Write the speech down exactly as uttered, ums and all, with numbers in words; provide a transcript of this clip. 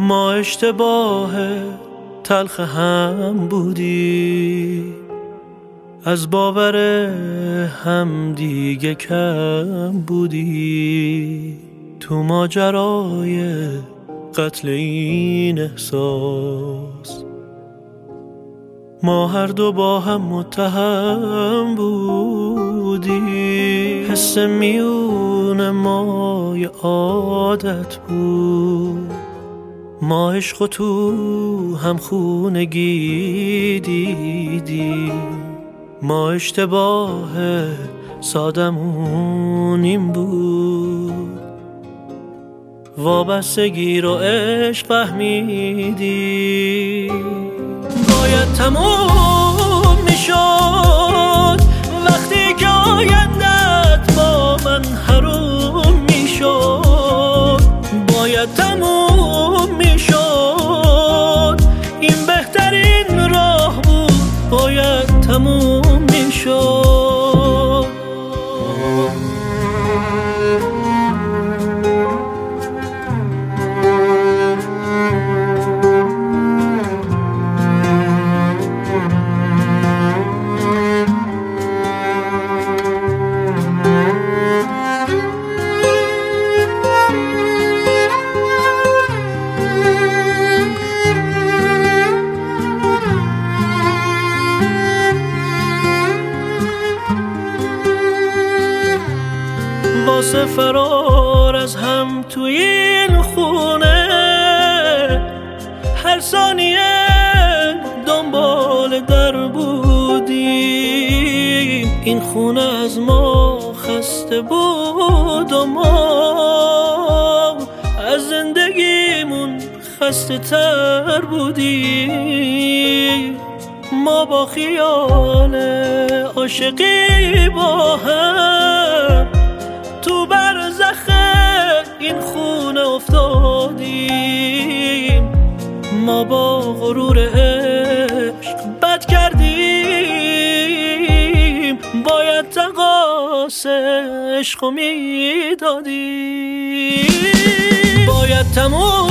ما اشتباه تلخ هم بودی، از باور هم دیگه کم بودی. تو ماجرای قتل این احساس ما هر دو با هم متهم بودی. حس میون ما یه عادت بود، ما عشق تو هم خونگی دیدی. ما اشتباه سادمون این بود، وابستگی رو عشق فهمیدی. باید تموم میشد وقتی که آیندت با من حروم میشد. باید تموم میشد، این بهترین راه بود. باید تموم میشد. واسه فرار از هم توی این خونه هر ثانیه دنبال در بودیم. این خونه از ما خسته بود و ما از زندگیمون خسته تر بودیم. ما با خیال عاشقی با هم تو برزخ این خونه افتادیم. ما با غرور عشق بد کردیم، باید تقاص عشق رو میدادیم. باید تموم